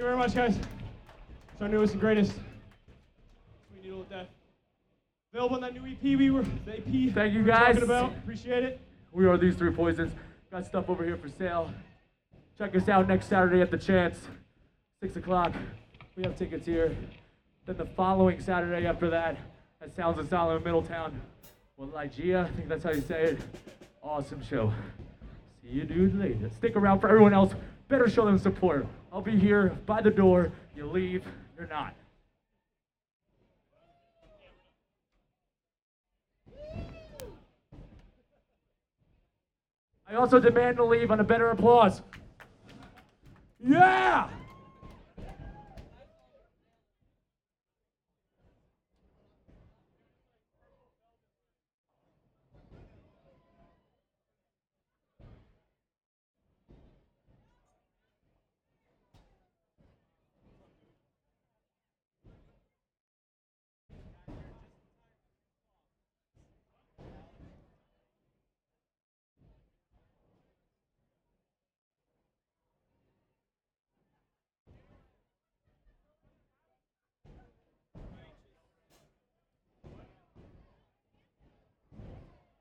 you very much, guys. It's our newest and greatest. Sweet Needle of Death. Available on that new EP the EP Thank you, we were guys. talking about. Appreciate it. We are These Three Poisons. Got stuff over here for sale. Check us out next Saturday at the Chance, 6 o'clock. We have tickets here. Then the following Saturday after that, at Sounds Asylum in Middletown, with Lygia, I think that's how you say it. Awesome show. See you dudes later. Stick around for everyone else. Better show them support. I'll be here by the door. You leave, you're not. I also demand to leave on a better applause. Yeah!